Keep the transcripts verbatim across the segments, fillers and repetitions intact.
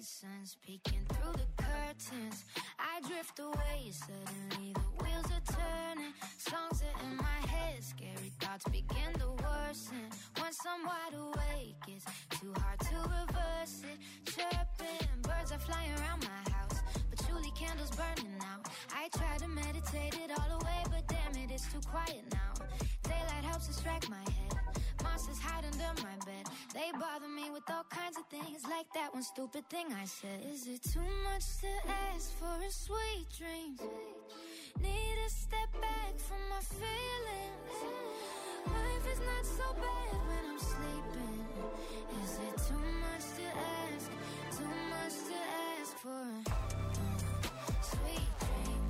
innocence peeking through the curtains. I drift away, suddenly the wheels are turning. Songs are in my head, scary thoughts begin to worsen. Once I'm wide awake, it's too hard to reverse it. Chirping, birds are flying around my house, patchouli candles burning out. I try to meditate it all away, but damn it, it's too quiet now. Daylight helps distract my head. Monsters hide under my bed. They bother me with all kinds of things, like that one stupid thing I said. Is it too much to ask for a sweet dream? Need to step back from my feelings. Life is not so bad when I'm sleeping. Is it too much to ask? Too much to ask for a sweet dream?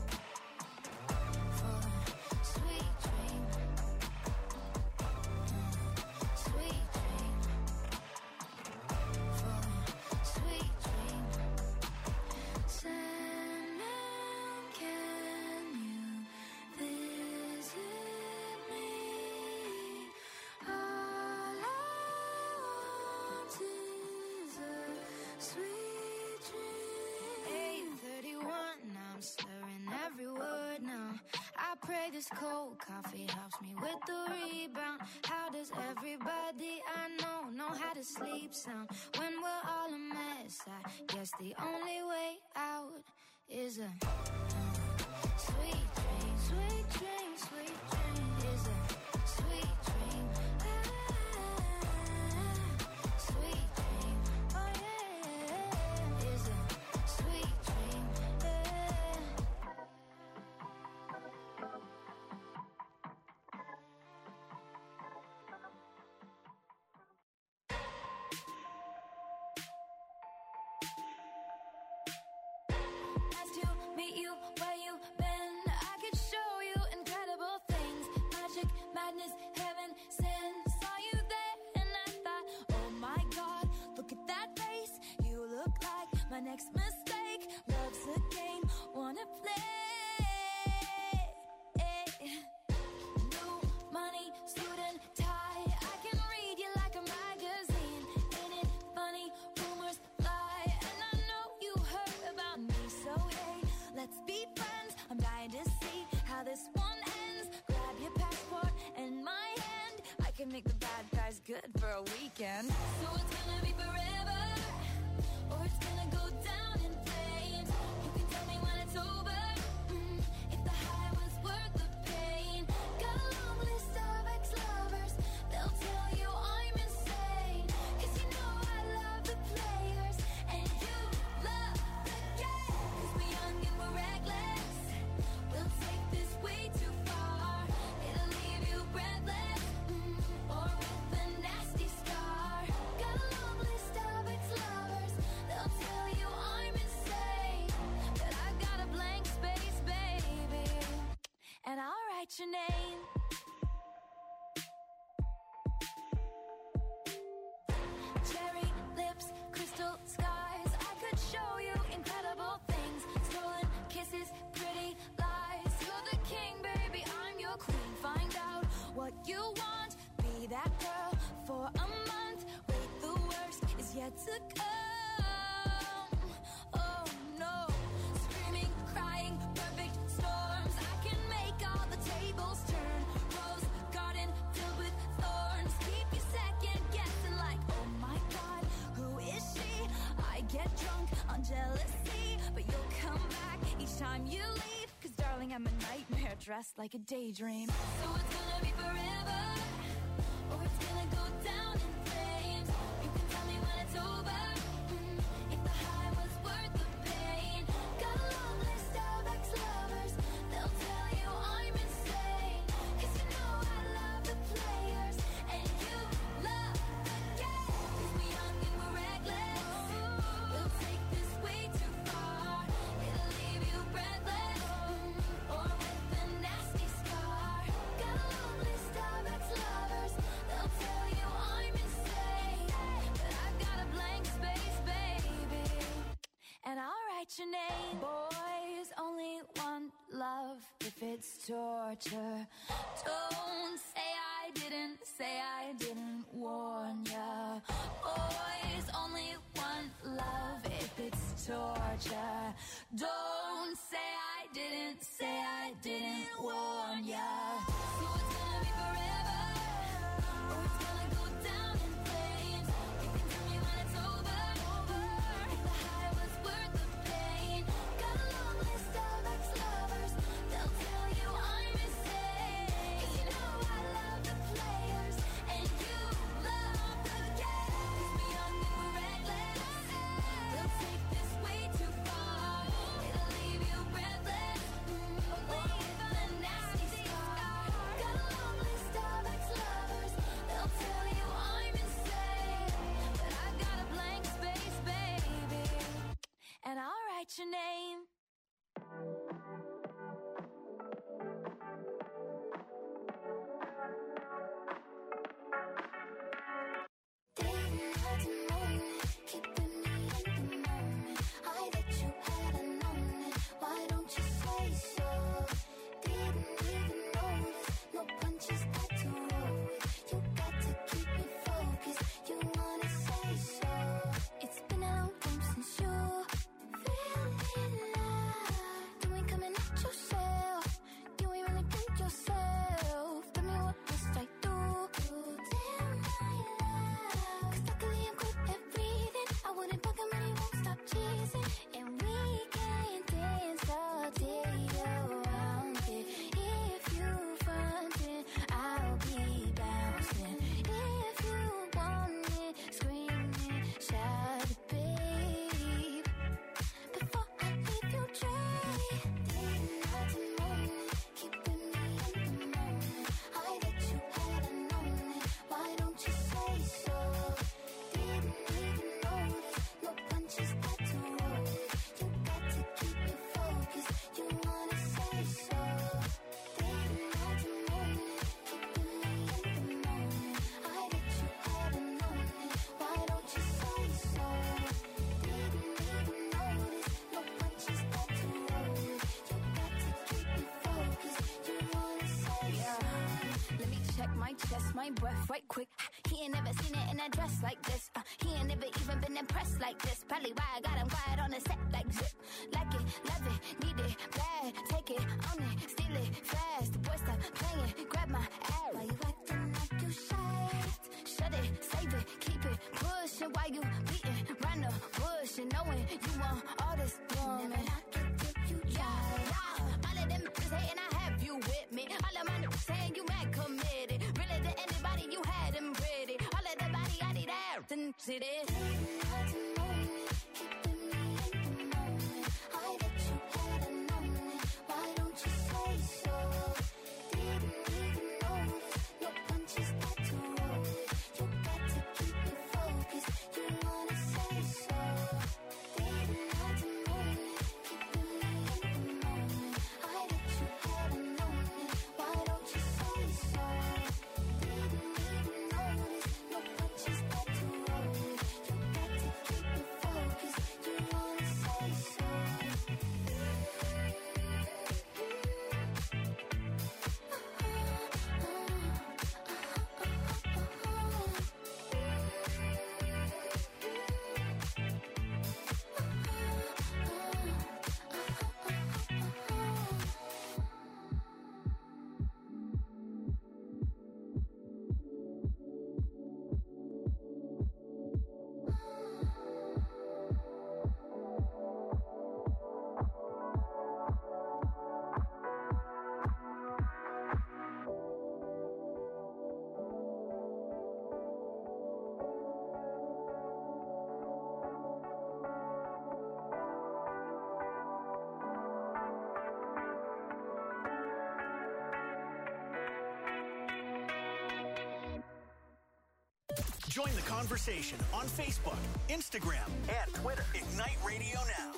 For a sweet dream. Sweet dream. For a sweet dream. Sandman, can you visit me? All I want is a sweet dream. eight thirty-one, now I'm slurring every word now. I pray this cold coffee helps me with the rebound. How does everybody I know know how to sleep sound when we're all a mess? I guess the only way out is a sweet dream, sweet dream, sweet dream. Is a sweet dream. Ah, sweet dream. Oh yeah, is a sweet dream. Yeah. Nice to meet you, where you been? I could show you incredible things. Magic, madness, heaven, sin. Saw you there and I thought, oh my God, look at that face. You look like my next mistake. Love's a game, wanna play. New money, suit and tie. I can read you like a magazine. Ain't it funny? Rumors fly, and I know you heard about me. So hey, let's be friends. I'm dying to see how this one ends. Grab your passport and my hand. I can make the bad guys good for a weekend. So it's gonna be forever, or it's gonna go down in flames. You can tell me when it's over, mm, if the high was worth the pain. Got a long list of ex-lovers, they'll tell you I'm insane. Cause you know I love the players, and you love the game. Cause we're young and we're reckless, we'll take this way too far. It'll leave you breathless, mm, or with a nasty scar. Got a long list of ex-lovers, they'll tell you I'm insane. But I got a blank space, baby, and I'll write your name. Cherry lips, crystal skies. I could show you incredible things. Stolen kisses, pretty lies. You're the king, baby, I'm your queen. Find out what you want. Be that girl for a month. Wait, the worst is yet to come. Oh no. Screaming, crying, perfect storms. I can make all the tables turn. Rose garden filled with thorns. Keep you second guessing like, oh my God, who is she? I get drunk on jealousy, but you'll come back each time you leave. Cause darling, I'm a nightmare dressed like a daydream. So it's gonna be forever, or it's gonna go down in flames. You can tell me when it's over, mm, if the high was worth the pain. Got a long list of ex-lovers, they'll tell you I'm insane. Cause you know I love the players, and you love the game. Cause we're young and we're reckless, we'll take this way too far. It'll leave you breathless, mm, or with a nasty scar. Got a long list of ex-lovers, they'll tell you I'm insane. But I've got a blank space, baby, and I'll write your name. Boys only want love if it's torture. Don't say I didn't, say I didn't warn ya. Boys only want love torture. Don't say I didn't, say I didn't warn ya. So it's gonna be forever, or it's gonna go down in flames. You can tell me when it's over, if the high was worth the pain. Got a long list of ex-lovers, they'll tell you I'm insane. 'Cause you know I love the players, and you love the game. 'Cause we're young and we're reckless, they'll take this way too far. It'll leave you breathless, away from a nasty scar. Got a long list of ex-lovers, they'll tell you I'm insane. But I got a blank space, baby, and I'll write your name. Didn't have to moan it, keeping me in the moment. I bet you had a known it. Why don't you say so? Didn't even notice, no punches got to roll with. You got to keep me focused. You wanna say so? It's been a long time since you feeling love. You ain't coming at yourself. You ain't really think yourself. Tell me what must I do? Damn my love. 'Cause luckily I'm good at reading. I wouldn't bug him and he won't stop teasing. And we can dance all day around it. If you frontin', I'll be bouncing. If you want it, screaming, shout it, babe. Before I leave you dry, didn't have to moan it, keeping me in the moment. I bet you had a known it. Why don't you say so? Didn't even notice, no punches got to roll with. You got to keep me focused. You wanna say so? Didn't have to moan it, keeping me in the moment. I bet you had a known it. Why don't you say so? Didn't even notice, no punches got to roll with. You got to keep me focused. You wanna say so? Let me check my chest, my breath right quick. He ain't never seen it in a dress like this. Uh, he ain't never even been impressed like this. Probably why I got him quiet on the set like zip. Like it, love it, need it, bad. Take it, own it, steal it, fast. The boy stop playing, grab my ass. Why you acting like you shy? Shut it, save it, keep it pushing. Why you beating round the bush and knowing you want all this woman? Never knock it till you try. Yeah, all of them bitches hating, I have you with me. All of my niggas saying you mad committed. Really to anybody, you had them pretty. All of the body, I need ass and sit it. Didn't have to moan it, keeping me in the moment. I bet you had a known it. Why don't you say so? Didn't even notice, no punches got to roll with. You got to keep me focused. You wanna say so? Didn't have to moan it, keeping me in the moment. I bet you had a known it. Why don't you say so? Didn't even notice, no punches got to roll with. You got to keep me focused. You wanna say so? Join the conversation on Facebook, Instagram, and Twitter. Ignite Radio Now.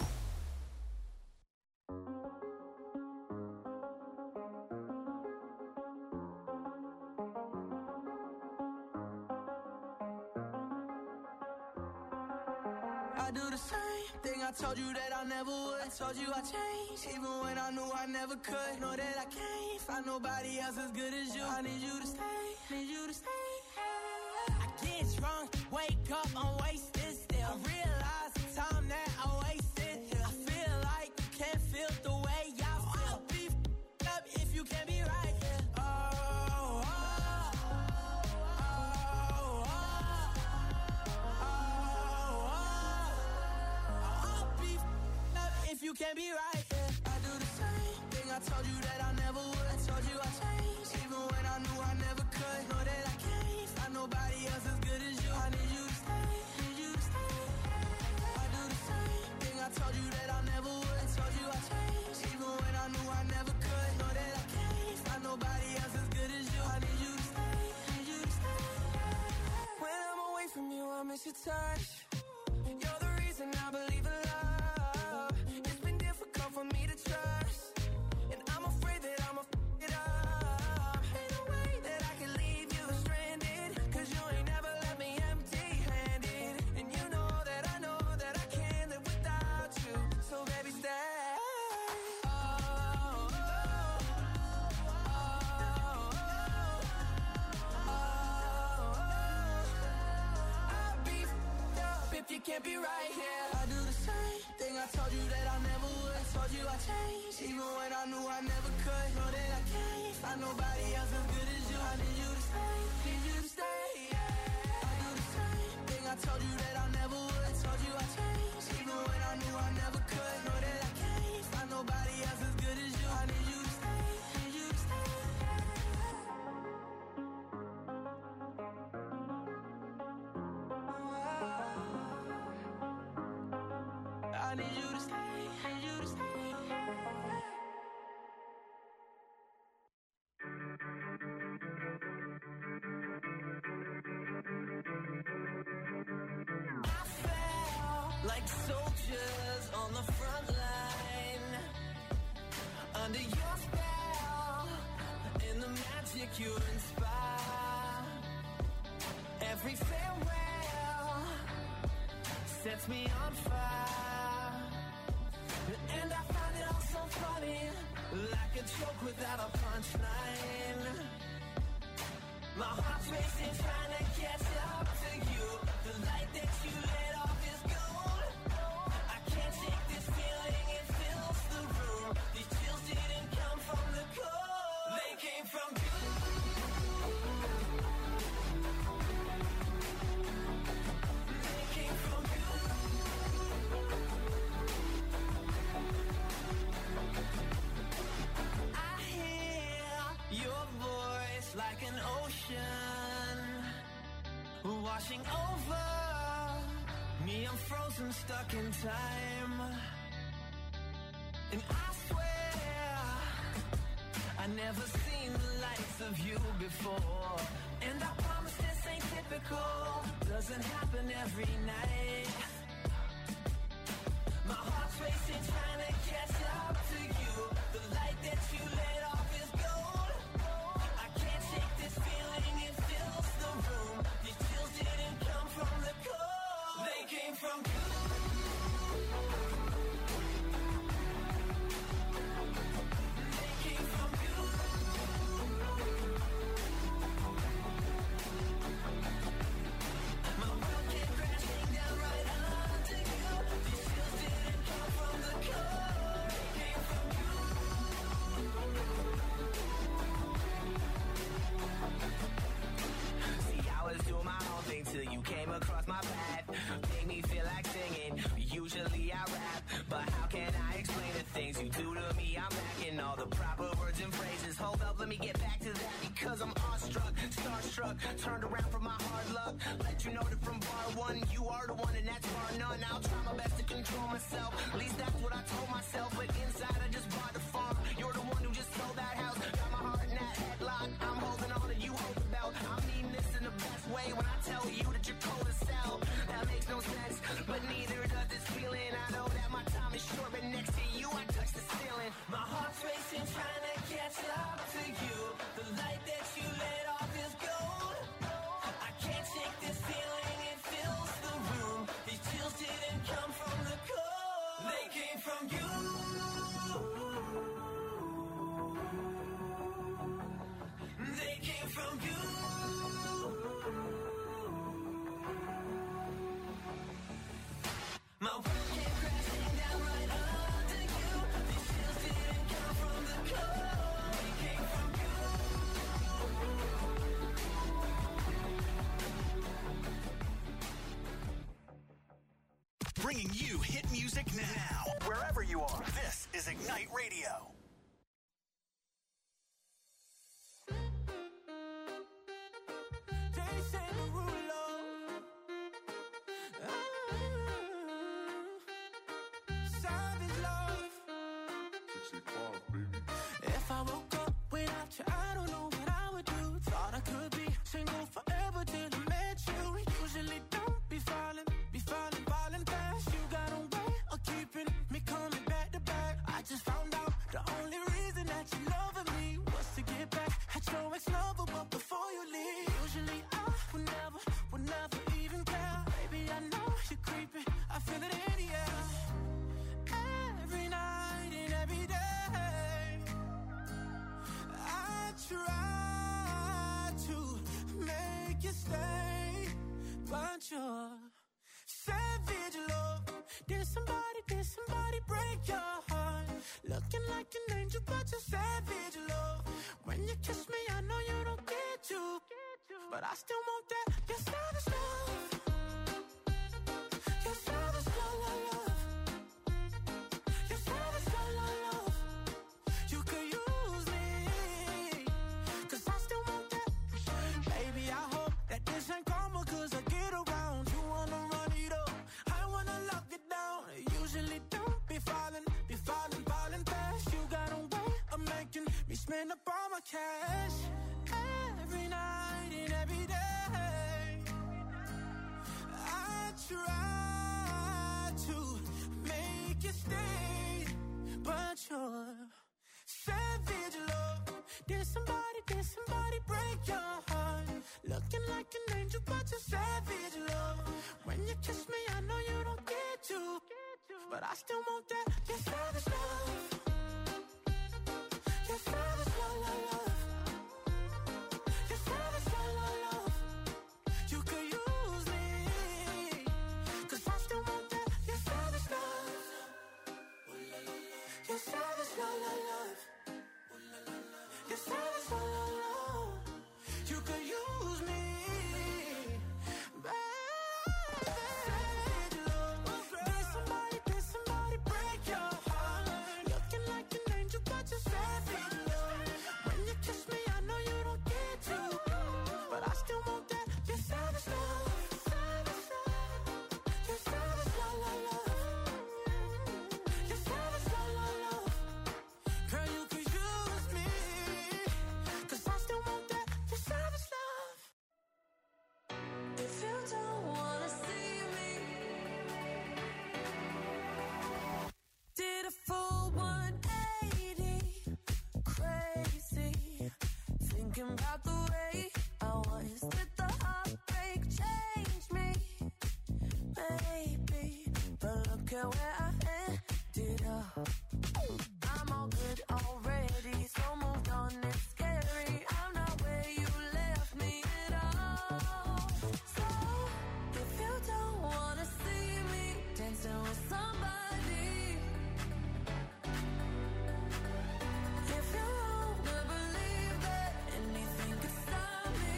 I do the same thing I told you that I never would. I told you I changed, even when I knew I never could. Know that I can't find nobody else as good as you. I need you to stay, need you to stay. I get drunk, wake up, I'm wasted still. I realize the time that I wasted can't be right, yeah. I do the same thing I told you that I never would. I told you I changed, even when I knew I never could. Know that I can't find nobody else as good as you. I need you to stay, need you to stay. I do the same thing I told you that I never would. I told you I changed, even when I knew I never could. Know that I can't find nobody else as good as you. I need you to stay, need you to stay. When I'm away from you, I miss your touch. You're the reason I believe in love. It's been difficult for me to trust, and I'm afraid that I'ma f*** it up. Ain't no way that I can leave you stranded, cause you ain't never left me empty-handed. And you know that I know that I can't live without you. So baby, stay. Oh, oh, oh, oh, oh. I'll be f***ed up if you can't be right here. I do the same thing I told you that I never would. I told you I changed, even when I knew I never could. Know that I can't find nobody else as good as you. I need you to stay, need you to stay, yeah. I do the same thing I told you that I never would. I told you I changed, even when I knew I never could. Know that I can't find nobody else as good as you. I need you to stay, need you to stay. I need you to stay, need you to stay. I fell like soldiers on the front line, under your spell, in the magic you inspire. Every farewell sets me on fire, and I find it all so funny, like a joke without a punchline. My heart's racing, trying to catch up to you. The light that you lit off is gold. I can't shake this feeling, it fills the room. These chills didn't come from the cold, they came from you. They came from you. I hear your voice like an ocean washing over me. I'm frozen, stuck in time, and I swear I never seen the likes of you before. And I promise this ain't typical, doesn't happen every night. My heart's racing, trying to catch up to you. The light that you lit off is gold. I can't shake this feeling, it fills the room. These chills didn't come from the cold, they came from you. They came from you. My world came crashing down right under you. These chills didn't come from the cold, they came from you. See, I was doing my own thing till you came across my path. Made me feel like singing. Usually I rap, but how can I explain the things you do to me? I'm lacking all the proper words and phrases. Hold up, let me get back to that, because I'm awestruck, starstruck, turned around from my hard luck. Let you know that from bar one, you are the one and that's bar none. I'll try my best to control myself, at least that's what I told myself. But inside I just bought the farm. You're the one who just sold that house. Got my heart in that headlock. I'm holding on and you hold the belt. I mean this in the best way when I tell you that you're cold as hell. That makes no sense, but neither does this feeling. I know that my time is short, but next to you I touch the ceiling. My heart's racing, trying to catch up to you. The light that you lit off is gold. I can't shake this feeling, it fills the room. These chills didn't come from the cold, they came from you. They came from you. My world came crashing down right under you. These chills didn't come from the cold, they came from you. Bringing you hit music now. wherever you are. This is Ignite Radio. If I woke up without you, I don't know what I would do. Thought I could be single forever till I met you. Usually don't be falling, be falling, falling fast. You got a way of keeping me coming back to back. I just found out the only reason that you loving me was to get back at your ex-lover, but before you leave, usually I would never, would never even care. Baby, I know you're creeping, I feel it in the air. Every night and every day try to make you stay, but you're savage love. Did somebody, did somebody break your heart? Looking like an angel, but you're savage love. When you kiss me, I know you don't get to, but I still want that. You're savage love. You're savage love, love, love. You're savage love, love, love. You could use me, cause I still want that. Baby, I hope that this ain't karma, cause I get around. You wanna run it up, I wanna lock it down. Usually don't be falling, be falling, falling fast. You got a way of making me spend up all my cash. Every night and every day I try to make you stay, but you're savage love. Did somebody, did somebody break your heart? Looking like an angel, but you're savage love. When you kiss me, I know you don't get to, but I still want that. You're savage love. You're savage love, love, love. You're savage love, love, love. You could use me, cause I still want that. You're savage love. You're savage love, love, love. You're savage love, love, love. You could use me, baby. Savage love. Did somebody, did somebody break your heart? Looking like an angel, but you're savage love. When you kiss me, I know you don't get to, but I still want that. You're savage love. You're savage love, love, love. You're savage love, love, love. Girl, you could use me, cause I still want that. You're savage love. If you don't wanna see me, did a full one eighty, crazy, thinking about the way I was. Did the heartbreak change me? Maybe, but look at where I ended up. I'm all good already, so moved on, it's scary. I'm not where you left me at all. So, if you don't wanna see me dancing with somebody, if you wanna believe that anything could stop me,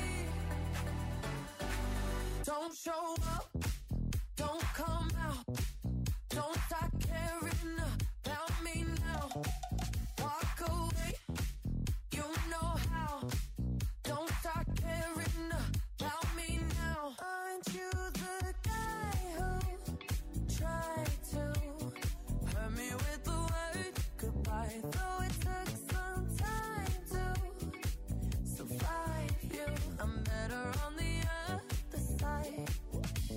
don't show up, don't come out, don't start caring about me now. Walk away, you know how. Don't start caring about me now. Aren't you the guy who tried to hurt me with the word goodbye? Though it took some time to survive you, I'm better on the other side.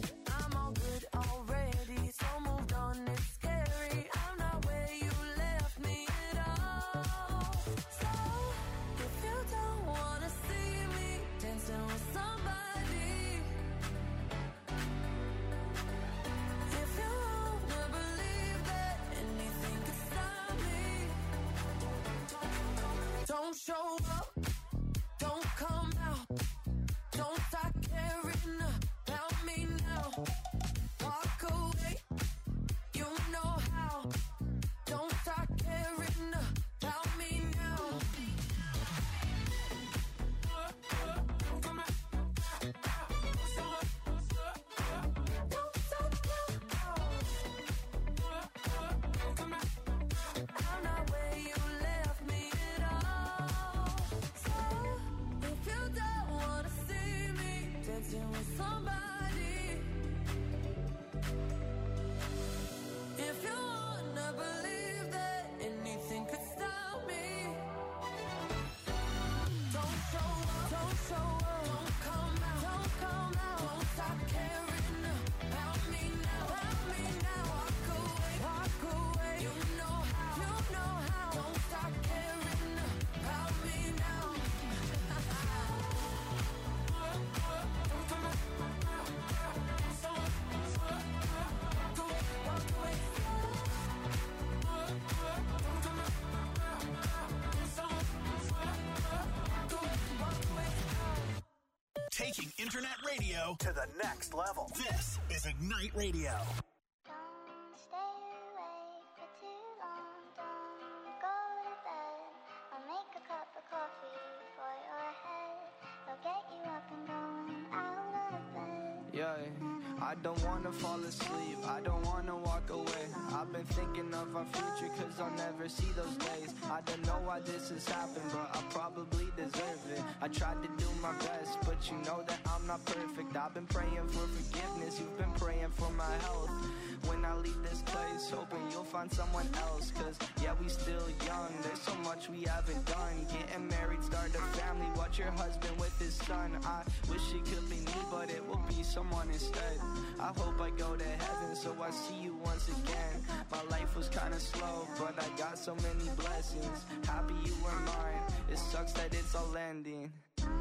internet radio to the next level. This is Ignite Radio. Don't stay awake for too long. Don't go to bed. I'll make a cup of coffee for your head. I'll get you up and going out of bed. Yeah, I don't wanna fall asleep, I don't wanna walk away. I've been thinking of our future cause I'll never see those days. I don't know why this has happened, but I probably deserve it. I tried to do my best, but you know that I'm not perfect. I've been praying for forgiveness, you've been praying for my health. When I leave this place, hoping you'll find someone else. Cause yeah, we still young, there's so much we haven't done. Getting married, start a family, watch your husband with his son. I wish it could be me, but it will be someone instead. I hope I go to heaven so I see you once again. My life was kinda slow, but I got so many blessings. Happy you were mine, it sucks that it's all ending.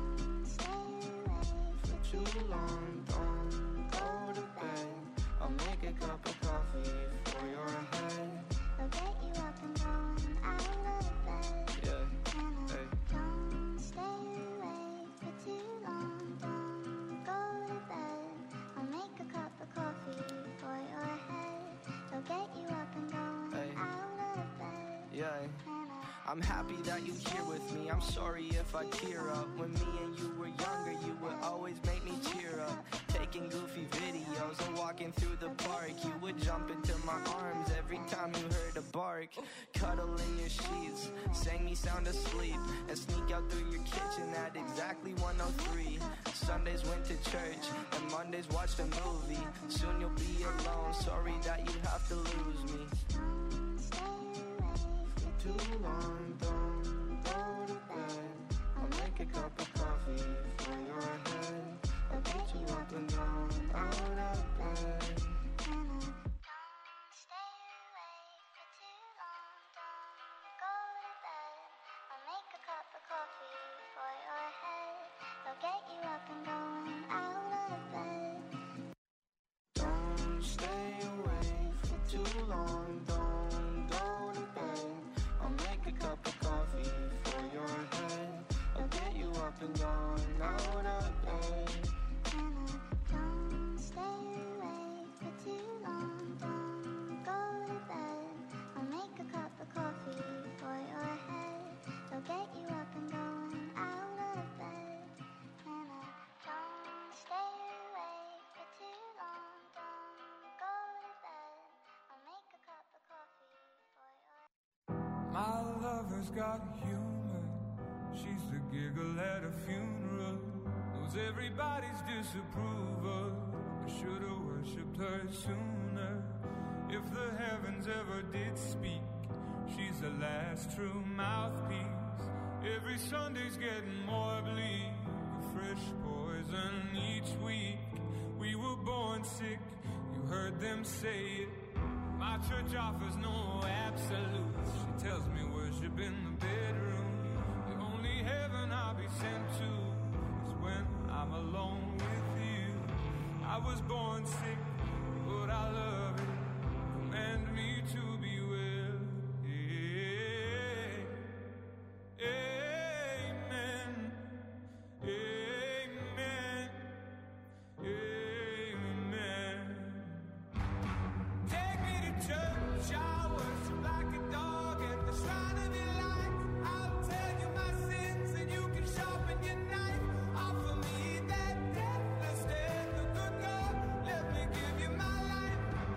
For too long, don't go to bed. I'll make a cup of coffee for your head. I'll get you up and going out of bed. Yeah, hey. Don't stay awake for too long. Don't go to bed. I'll make a cup of coffee for your head. I'll get you up and going Hey. out of bed. Yeah. I'm happy that you're here with me. I'm sorry if I tear up. When me and you were younger, you would always make me cheer up. Taking goofy videos and walking through the park. You would jump into my arms every time you heard a bark. Cuddle in your sheets, sang me sound asleep, and sneak out through your kitchen at exactly one oh three. Sundays went to church, and Mondays watched a movie. Soon you'll be alone, sorry that you have to lose me. Too long, don't go to bed. I'll make a cup of coffee for your head. I'll get you up and down, out of bed. Don't stay awake for too long. Don't go to bed. I'll make a cup of coffee for your head. I'll get you up and going out of bed. Don't stay awake for too long, don't go to bed. I'll make a cup of coffee for your head. I'll get you up and down, out of bed. Don't stay awake for too long. Don't go to bed. I'll make a cup of coffee for your head. I'll get you up and going out of bed. And I don't stay awake for too long. Don't go to bed. I'll make a cup of coffee for your My lover's got humor. She's the giggle at a funeral. Knows everybody's disapproval. I should've worshipped her sooner. If the heavens ever did speak, she's the last true mouthpiece. Every Sunday's getting more bleak. A fresh poison each week. We were born sick, you heard them say it. My church offers no absolutes. She tells me worship in the bedroom. The only heaven I'll be sent to is when I'm alone with you. I was born sick, but I love it. Command me to be well. Amen. Amen. Amen. Take me to church, I worship like a dog at the shrine of your light. I'll tell you my sins and you can sharpen your knife. Offer me that deathless death, the good God, let me give you my life.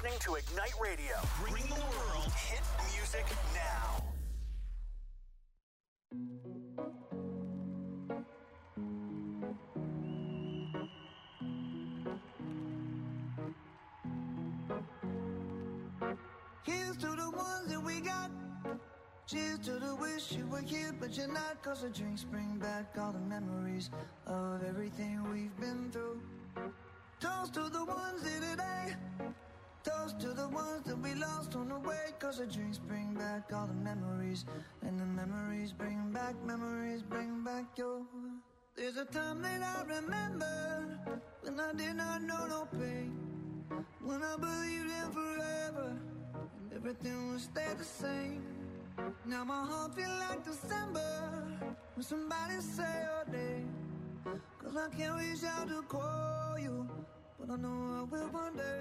listening to Ignite Radio. Bring the world hit music now. Here's to the ones that we got. Cheers to the wish you were here, but you're not. Cause the drinks bring back all the memories of everything we've been through. Toast to the ones here today. Toast to the ones that we lost on the way. Cause the drinks bring back all the memories. And the memories bring back, memories bring back your. There's a time that I remember when I did not know no pain. When I believed in forever and everything would stay the same. Now my heart feel like December when somebody say your name. Cause I can't reach out to call you, but I know I will one day.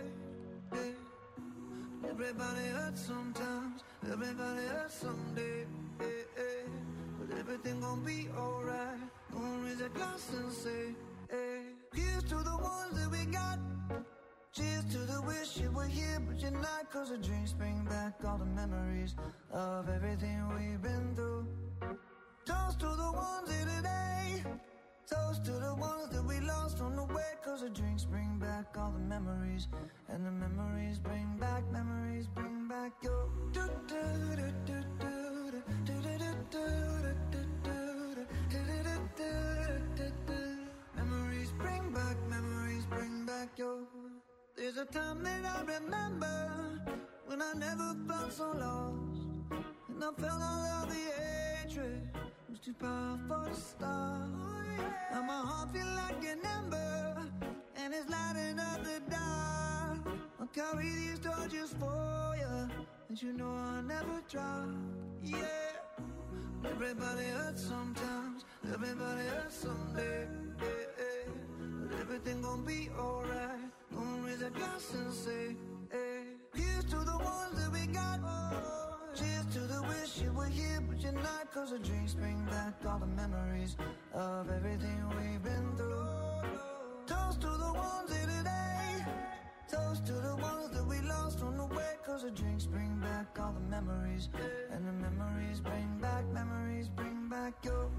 Yeah. Everybody hurts sometimes, everybody hurts someday. Yeah, yeah. But everything gon' be alright. Gonna raise a glass and say, hey. Here's to the ones that we got. Cheers to the wish you were here, but you're not. Cause the drinks bring back all the memories of everything we've been through. Toast to the ones here today. Toast to the ones that we lost on the way. Cause the drinks bring back all the memories. And the memories bring back, memories bring back your. Memories bring back, memories bring back your. There's a time that I remember when I never felt so lost. And I felt all of the hatred was too powerful to stop. Now my heart feel like an ember and it's lighting up the dark. I'll carry these torches for you, and you know I'll never drop. Yeah. Everybody hurts sometimes, everybody hurts someday. Yeah, yeah. But everything gon' be alright. Gonna raise a glass and say, hey. Here's to the ones that we got. Oh, cheers to the wish you were here, but you're not. Cause the drinks bring back all the memories of everything we've been through. Toast to the ones here today. Toast to the ones that we lost on the way. Cause the drinks bring back all the memories. And the memories bring back, memories bring back your.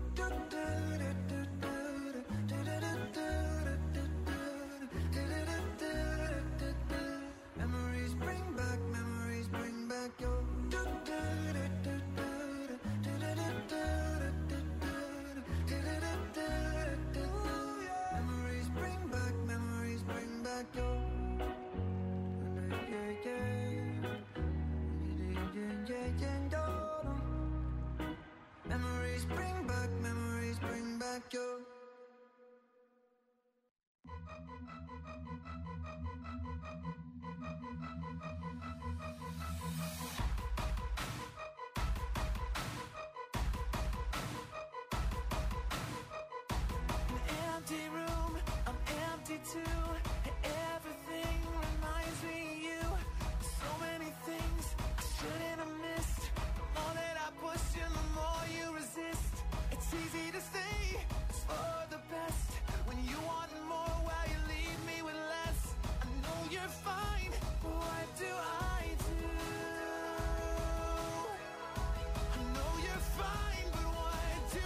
Memories bring back, memories bring back your. Memories bring back, memories bring back your. Memories bring back, memories bring back your. Empty room, I'm empty too. Everything reminds me of you. So many things I shouldn't have missed. The more that I push you, the more you resist. It's easy to say it's for the best when you want more while you leave me with less. I know you're fine, but what do I do? I know you're fine, but what do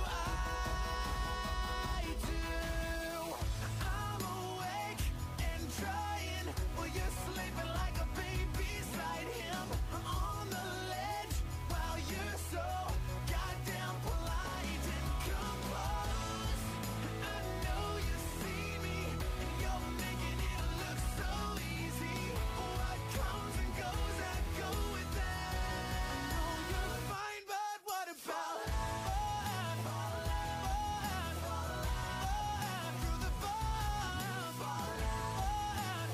I do? I'm awake and trying, but you're sleeping like a baby beside him. I'm on the ledge while you're so goddamn polite and composed. I know you see me and you're making it look so easy. What comes and goes, I go with that. I know you're fine, but what about fun? Fun, fun, fun, through the fun, fun, fun,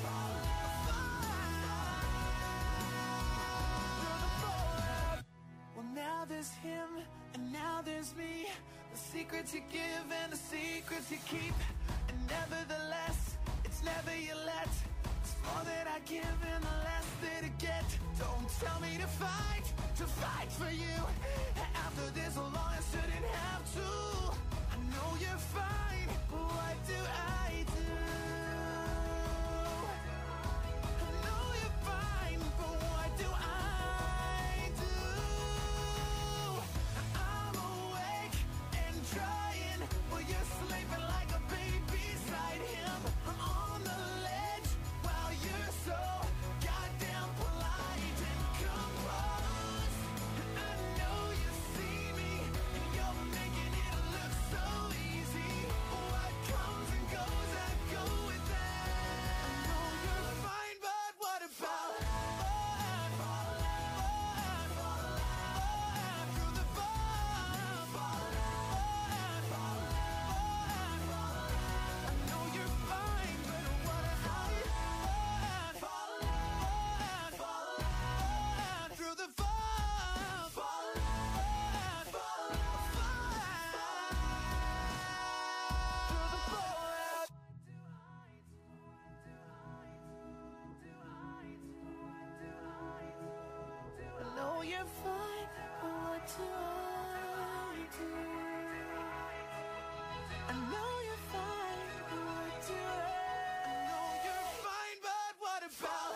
fun. Well, now there's him and now there's me. The secrets you give and the secrets you keep. And nevertheless, it's never you let. It's more that I give and the less that I get. Don't tell me to fight, to fight for you. After this long, I shouldn't have to. I know you're fine, but what do I do? I know you're fine, do I do? I know you're fine, but what do I? I know you're fine, but what about?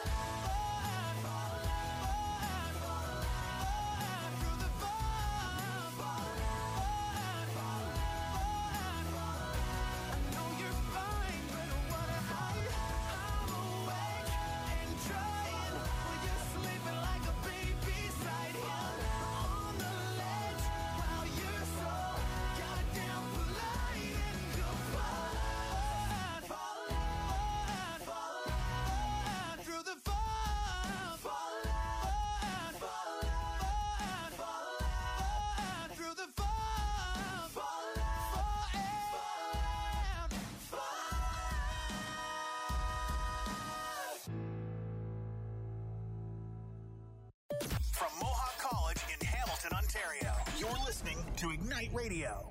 From Mohawk College in Hamilton, Ontario, you're listening to Ignite Radio.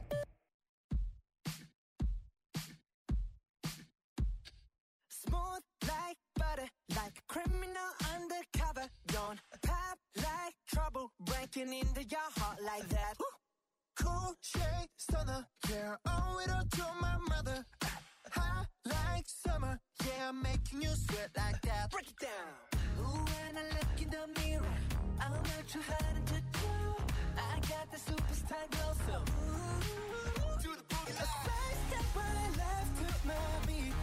Smooth like butter, like a criminal undercover. Don't pop like trouble, breaking into your heart like that. Cool shade stunner, yeah, owe it all to my mother. Hot like summer, yeah, I'm making you sweat like that. Break it down. Ooh, when I look in the mirror, I'm not too hard to do. I got the superstar glow, so ooh, do the boogie line. A side step right left to my beat.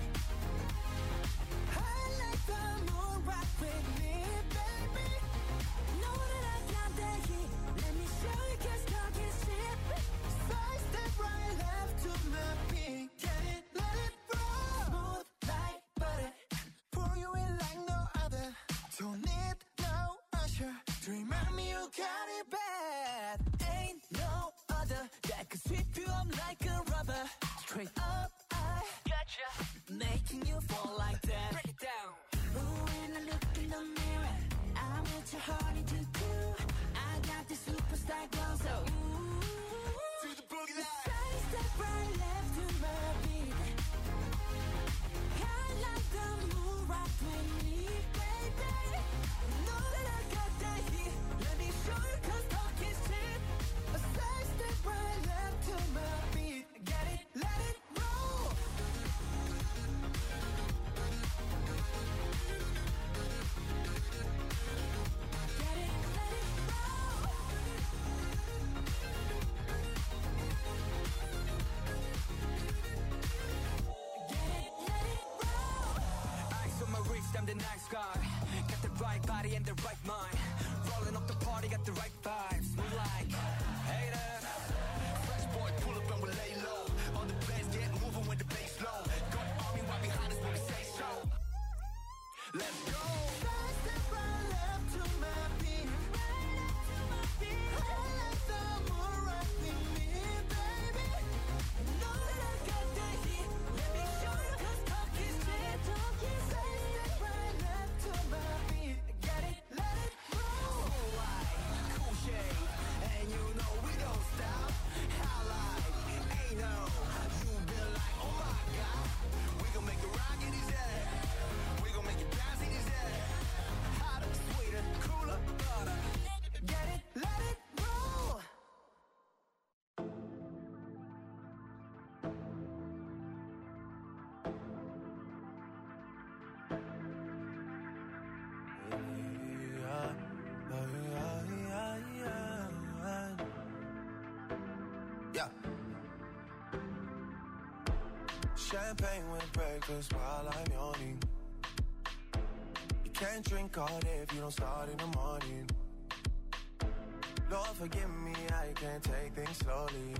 I like the moon rock with me, baby. Know that I got that heat. Let me show you, 'cause talk is cheap. Side step right left to my beat. Get it, let it roll. Smooth like butter, pour you in like no other. Don't need no usher to remind me you got it bad. Ain't no other that could sweep you up like a rubber. Straight up, I gotcha, making you fall like that. Break it down. Ooh, when I look in the mirror, I'm what your heart need to do. I got the superstar glow, so ooh, do the boogie line. Side step right left to my beat. I like the moon rock with me, baby. Know that I got that heat. Let me show you, 'cause talk is cheap. A side step right left to my beat. Get it, let it roll. Get it, let it roll. Get it, let it roll. Eyes on my wrist, I'm the nice guy. Got the right body and the right mind. Rolling up the party, got the right vibes. We like haters. Fresh boy, pull up and we lay low. On the bass, get moving with the bass low. Got army right behind us when we say so. Let's go. Side step right left to my beat. Right up to my beat. I like the moon rock with me, baby. Know that I got that heat. Let me show you, 'cause talk is cheap. Side step right left to my beat. Get it, let it roll. Cool light, cool shade, and you know we don't stop. High life, ain't no. You been like, oh my God. We gon' make it rock in his head. We gon' make it bounce in his head. Hotter, sweeter, cooler, butter. Get it, let it roll. Yeah. Champagne with breakfast while I'm yawning. You can't drink all day if you don't start in the morning. Lord forgive me, I can't take things slowly.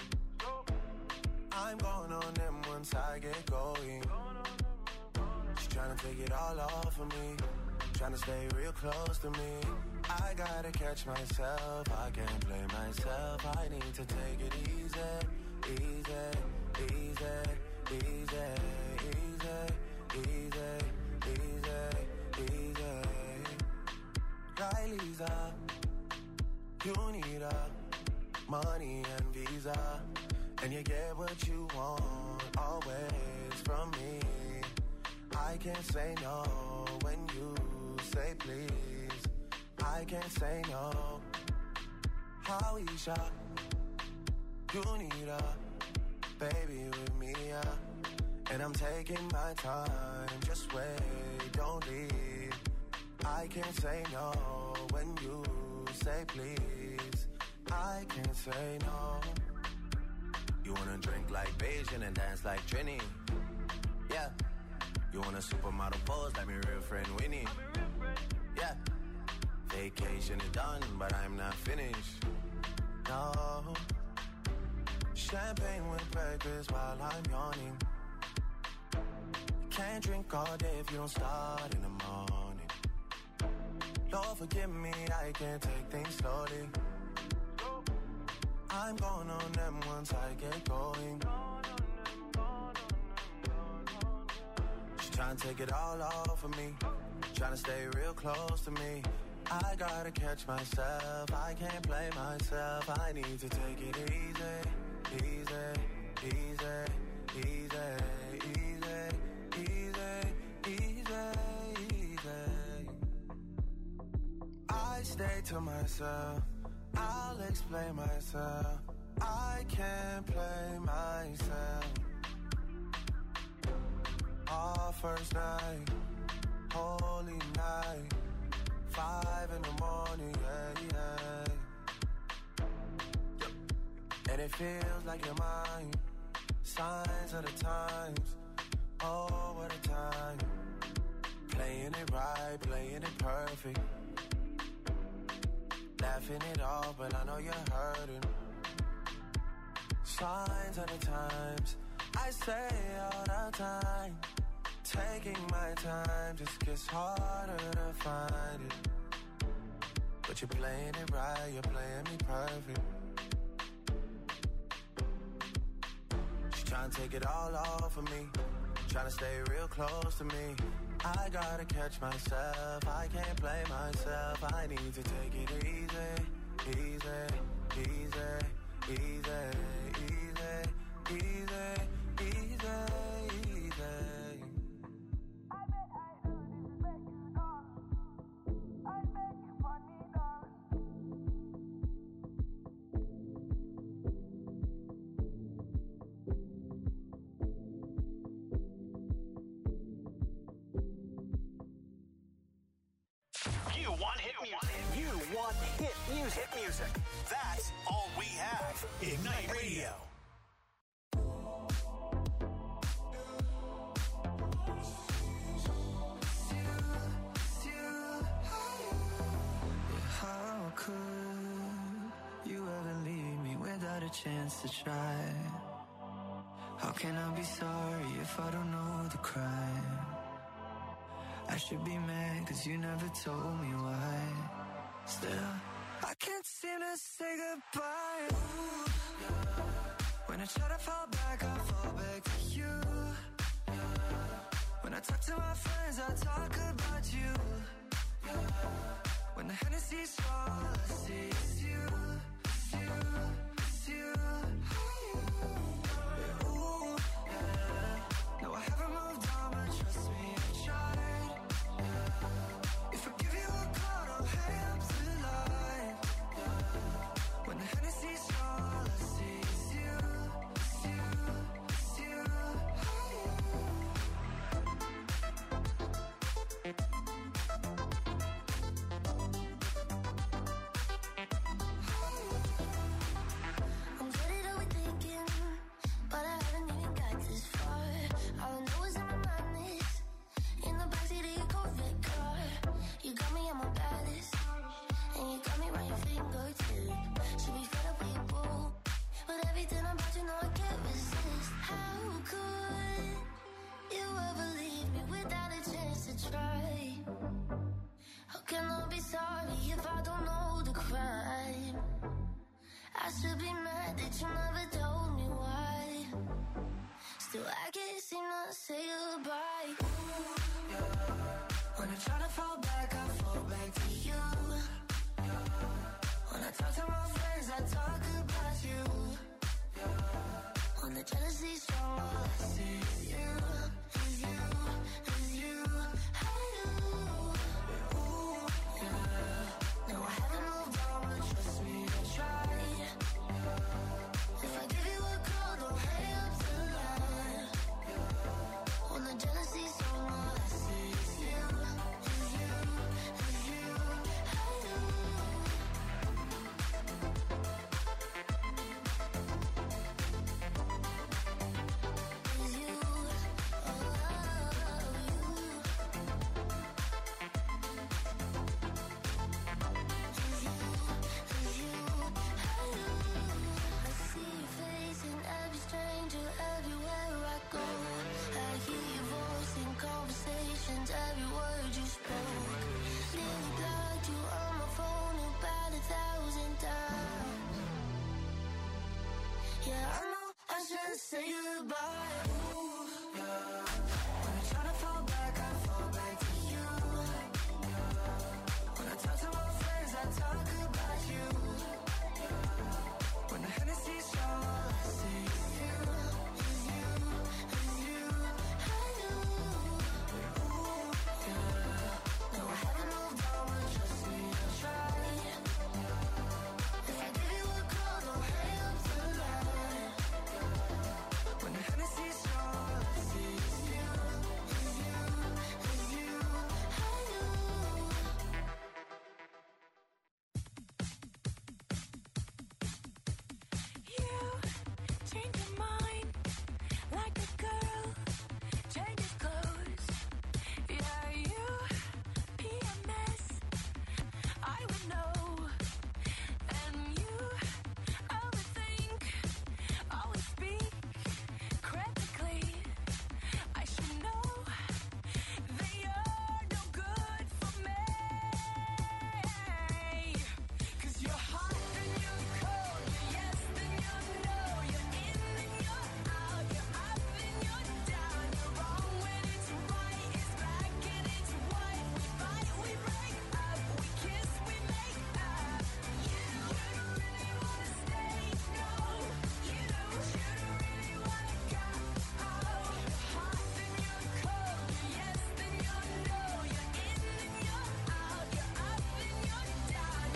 I'm going on them once I get going. She's trying to take it all off of me, trying to stay real close to me. I gotta catch myself, I can't blame myself. I need to take it easy, easy, easy, easy, easy, easy, easy, easy. Kylie's up, you need up, money and visa, and you get what you want, always from me. I can't say no when you say please. I can't say no. How we shot. You need a baby with me, yeah. And I'm taking my time. Just wait, don't leave. I can't say no when you say please. I can't say no. You wanna drink like Beijing and dance like Trini? Yeah. You want a supermodel pose like my real friend Winnie? Yeah. Vacation is done, but I'm not finished. No. Champagne with breakfast while I'm yawning. Can't drink all day if you don't start in the morning. Lord forgive me, I can't take things slowly. I'm going on them once I get going. She's trying to take it all off of me, trying to stay real close to me. I gotta catch myself, I can't play myself. I need to take it easy, easy, easy, easy, easy, easy, easy, easy. I stay to myself, I'll explain myself. I can't play myself. Our first night, holy night. Five in the morning, yeah, yeah. Yep. And it feels like you're mine. Signs of the times. Oh, what a time. Playing it right, playing it perfect. Laughing it off, but I know you're hurting. Signs of the times. I say all the time. Taking my time just gets harder to find it. But you're playing it right, you're playing me perfect. She's trying to take it all off of me, trying to stay real close to me. I gotta catch myself, I can't play myself. I need to take it easy, easy, easy, easy, easy, easy, easy, easy. You want hit music. You want hit music. Hit music. That's all we have. Ignite Radio. How could you ever leave me without a chance to try? How can I be sorry if I don't know the crime? I should be mad cause you never told me why. Still, I can't seem to say goodbye. Ooh, yeah. When I try to fall back, I fall back to you. Yeah. When I talk to my friends, I talk about you. Yeah. When the Hennessy's all I see is you, it's you, it's you. Yeah, ooh, yeah. No, I haven't moved on, but trust me, I tried. Yeah. If I give you a call, I'll hang up the line. Yeah. When the Hennessy's all I see is you, it's you, it's you. I'm good at overthinking, but I haven't even got this far. All I know is in my mind is in the backseat of your Corvette car. You got me on my baddest, and you got me by your fingertip. Should be fed up with your boo, but everything about you know I can't resist. How could you ever leave me without a chance to try? How can I be sorry if I don't know the crime? I should be mad that you never told me why. Still, I can't seem to say goodbye. Ooh, yeah. When I try to fall back, I fall back to you. Yeah. When I talk to my friends, I talk about you. Yeah. When the jealousy's strong, all I see is you, is you, is you. Hey, you. Ooh, yeah. No, I haven't moved on, but trust me, I tried. goodbye. Ooh, yeah. When I try to fall back, I fall back to you. Yeah. When I talk to my friends, I talk about you. Yeah. When the Hennessy's strong, all I see is you, is you, is you. I knew. Ooh, yeah. No, I haven't moved on, but trust me, I'll try. If I give you a call, don't hang up the line. When the Hennessy's strong, all I see is you, is you, is you. I knew. You change your mind like a girl changes clothes. Yeah, you P M S, I would know. And you overthink, always speak critically. I should know that you're no good for me. 'Cause you're hot and you're cold, you're yes then you're no, you're in and you're out, you're up and you're down, you're wrong when it's right, it's black and it's white. We fight, we break up, we kiss, we make up. You don't really wanna stay, no. You don't, you don't really wanna go. Oh, you're hot then you're cold, you're yes then you're no, you're in and you're out, you're up and you're down.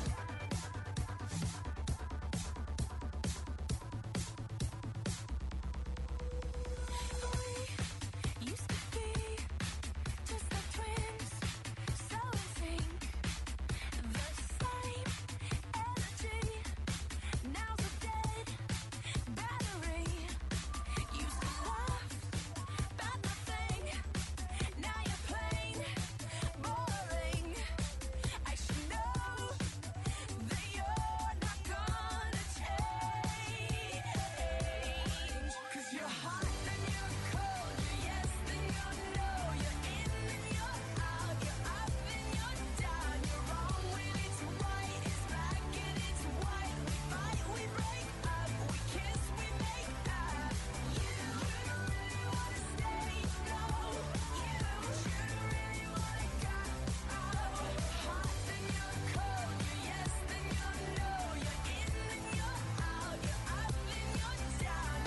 We used to be just like twins, so in sync. The same energy, now's a dead battery. Used to laugh about nothing, now you're plain boring. I should know that you're not gonna change. 'Cause you're hot then you're cold, you're yes then you're no, you're in and you're out, you're up and you're down, you're wrong when it's right, it's black and it's white. We fight, we break up, we kiss, we make up. You don't really wanna stay, no. You don't, you don't really wanna go. Oh, you're hot then you're cold, you're yes then you're no, you're in and you're out, you're up and you're down.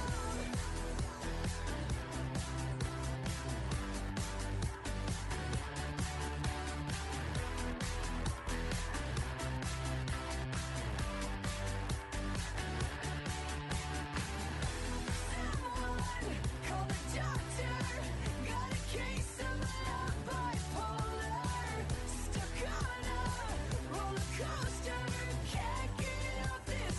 Someone call the doctor. Got a case of love bipolar. Stuck on a roller coaster. Can't get off this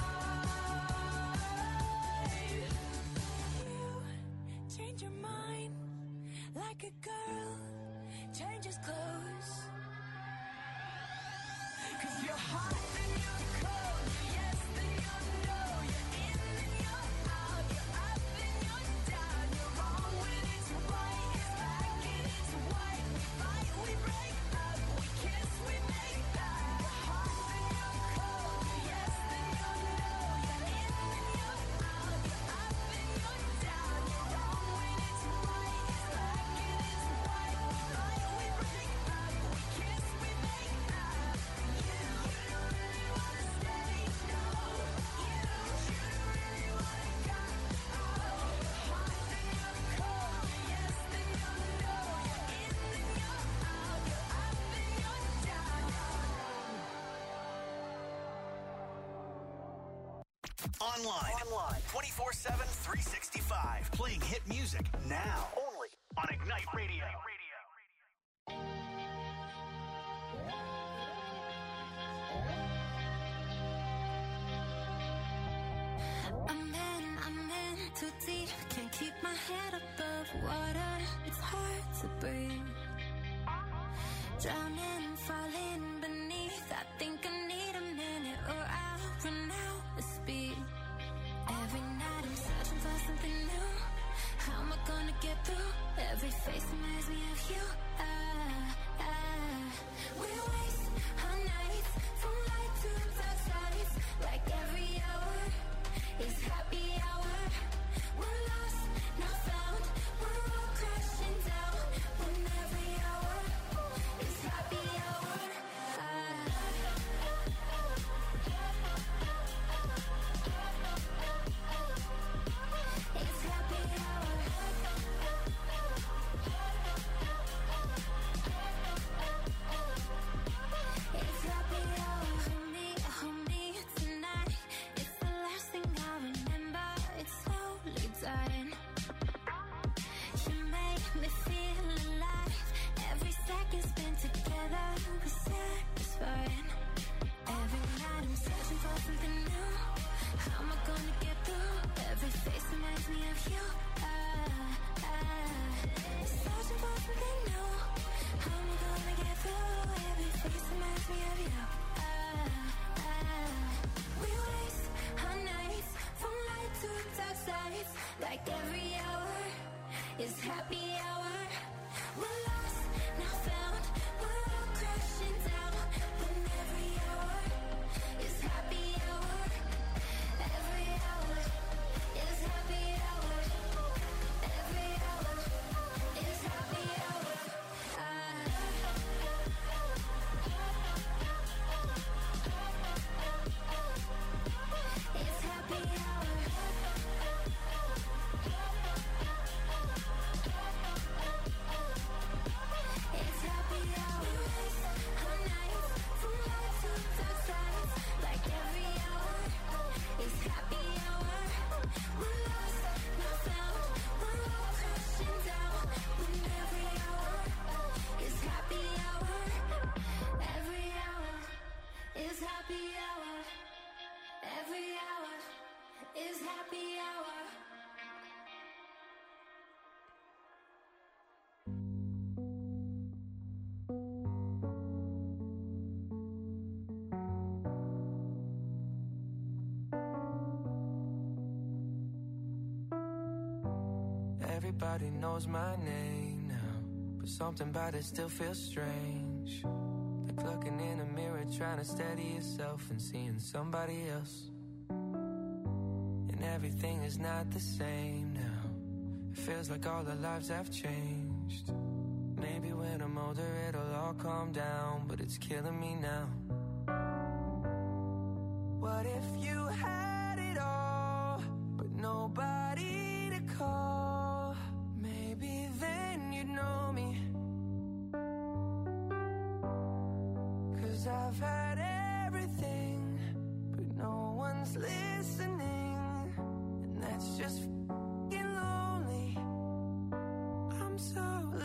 ride. You change your mind like a girl changes clothes. 'Cause you're hot then you're cold, you're yes then you're no, you're in and you're out, you're up and you're down, you're wrong when it's right, it's black and it's white. We fight, we break up, we kiss, we make up. You're hot then you're cold, you're yes then you're no, you're in and you're out, you're up and you're down, you're wrong when it's right, it's black and it's white. We fight, we break up, we kiss, we make up. You don't really wanna stay, no. You don't, you don't really wanna go. Oh, you're hot then you're cold, you're yes then you're no, you're in and you're out, you're up and you're down. Online. Online. twenty-four seven, three sixty-five. Playing hit music now. Only on Ignite Radio. I'm in, I'm in too deep. Can't keep my head above water. It's hard to breathe. Drowning, falling beneath. I think I need a minute or I'll run out of speed. Every night I'm searching for something new. How am I gonna get through? Every face reminds me of you. Ah, ah. We waste our nights from light to dark sides. Like every hour is happy hour. like every hour is happy hour. We're lost, now found, we're all crashing down. When every hour is happy hour. Every hour is happy hour. Every hour is happy hour. It's happy hour. It's happy hour. Our nights from light to dark sides. Like every hour is happy hour. We're lost, not found. We're all crashing down. When every hour is happy hour. Every hour is happy hour. Every hour is happy hour. Everybody knows my name now, but something about it still feels strange. Like looking in a mirror, trying to steady yourself and seeing somebody else. And everything is not the same now. It feels like all our lives have changed. Maybe when I'm older it'll all calm down, but it's killing me now. What if you had it all, but nobody to call? Maybe then you'd know me. 'Cause I've had everything, but no one's listening. And that's just f***ing lonely. I'm so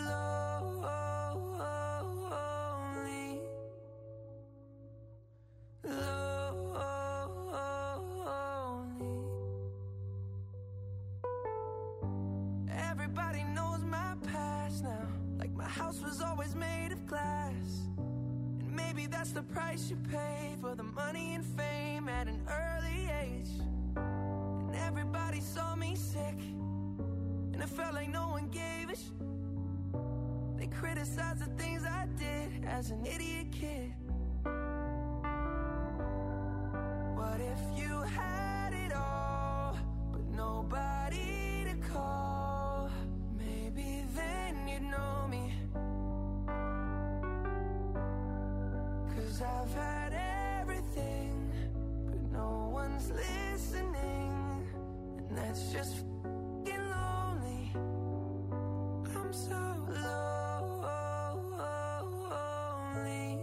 lonely. Lonely. Everybody knows my past now. Like my house was always made of glass. And maybe that's the price you pay for the money and fame at an early age. And everybody saw me sick, and it felt like no one gave a sh**. They criticized the things I did as an idiot kid. What if you had it all, but nobody to call? Maybe then you'd know me. 'Cause I've had everything, but no one's listening. And that's just f***ing lonely. I'm so lonely.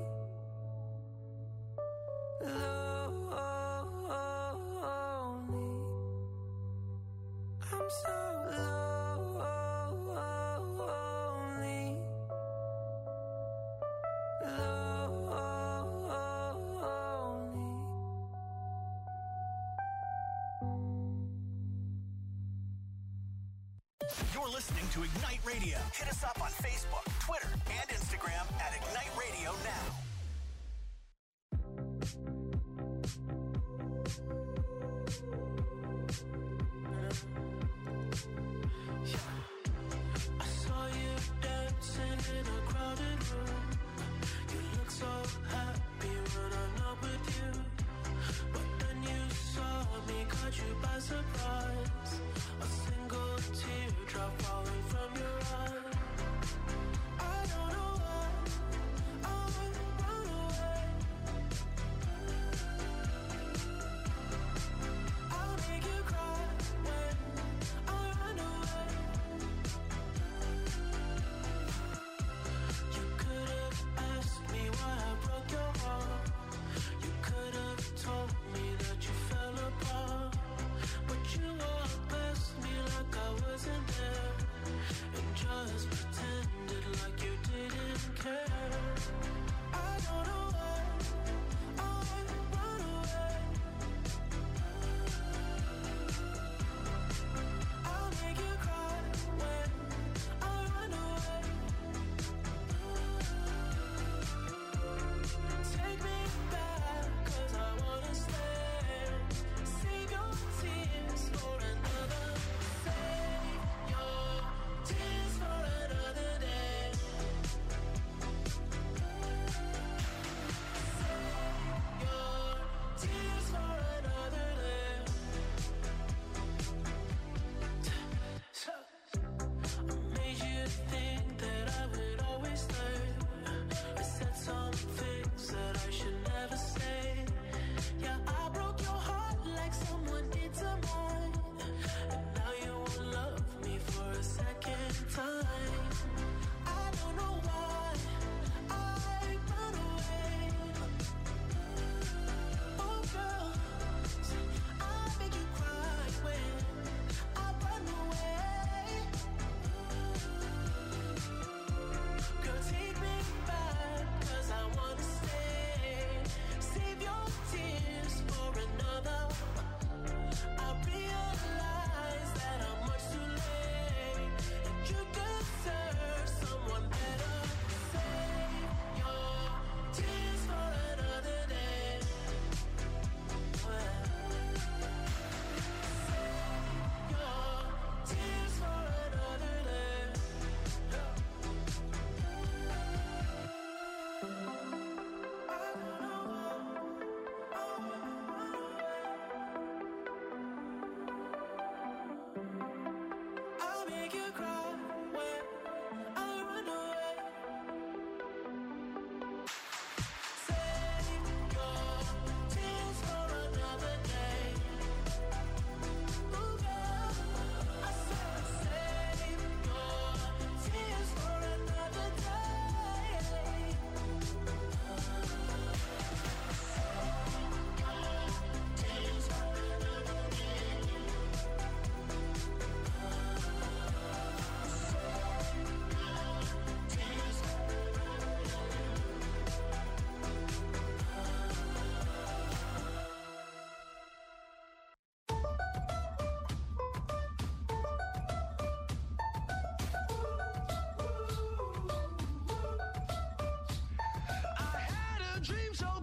Lonely. I'm so lonely. Lonely. You're listening to Ignite Radio. Hit us up on Facebook, Twitter, and Instagram at Ignite Radio Now. I saw you dancing in a crowded room. You look so happy when I'm not with you. But then you saw me, caught you by surprise. A single teardrop falling from your eye. I don't know why I would run away. I'll make you cry when I run away. You could have asked me why I broke your heart. You could a dream so